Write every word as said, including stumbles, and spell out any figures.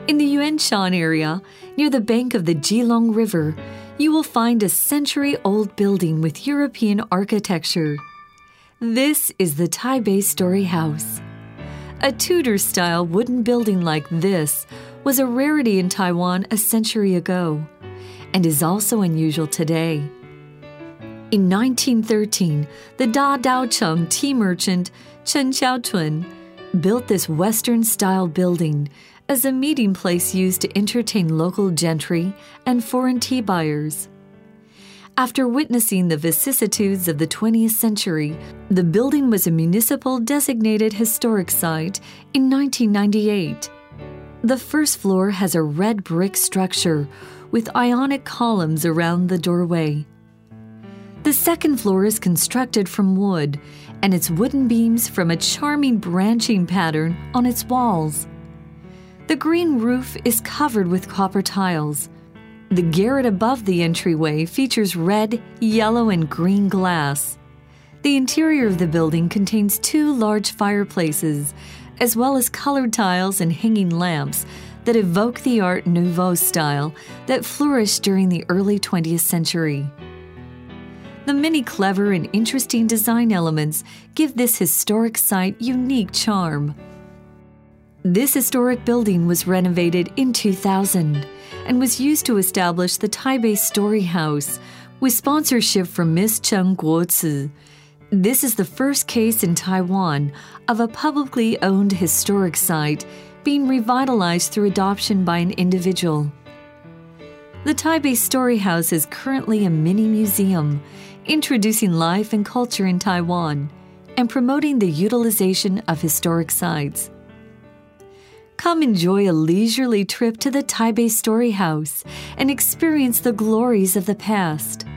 In the Yuanshan area, near the bank of the Jilong River, you will find a century-old building with European architecture. This is the Taipei Story House. A Tudor-style wooden building like this was a rarity in Taiwan a century ago, and is also unusual today. In nineteen thirteen, the Da Daocheng tea merchant Chen Xiaochun built this Western-style building as a meeting place used to entertain local gentry and foreign tea buyers. After witnessing the vicissitudes of the twentieth century, the building was a municipal designated historic site in nineteen ninety-eight. The first floor has a red brick structure with ionic columns around the doorway. The second floor is constructed from wood, and its wooden beams from a charming branching pattern on its walls. The green roof is covered with copper tiles. The garret above the entryway features red, yellow, and green glass. The interior of the building contains two large fireplaces, as well as colored tiles and hanging lamps that evoke the Art Nouveau style that flourished during the early twentieth century. The many clever and interesting design elements give this historic site unique charm. This historic building was renovated in two thousand and was used to establish the Taipei Story House with sponsorship from Miss Cheng Guozi. This is the first case in Taiwan of a publicly owned historic site being revitalized through adoption by an individual. The Taipei Story House is currently a mini museum, introducing life and culture in Taiwan and promoting the utilization of historic sites. Come enjoy a leisurely trip to the Taipei Story House and experience the glories of the past.